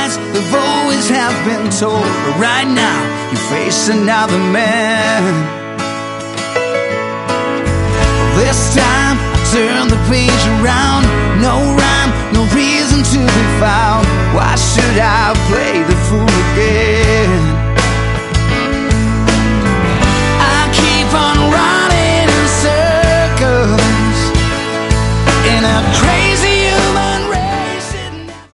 lies they've always have been told, but right now you face another man. This time I turn the page around. No rhyme, no reason to be found. Why should I play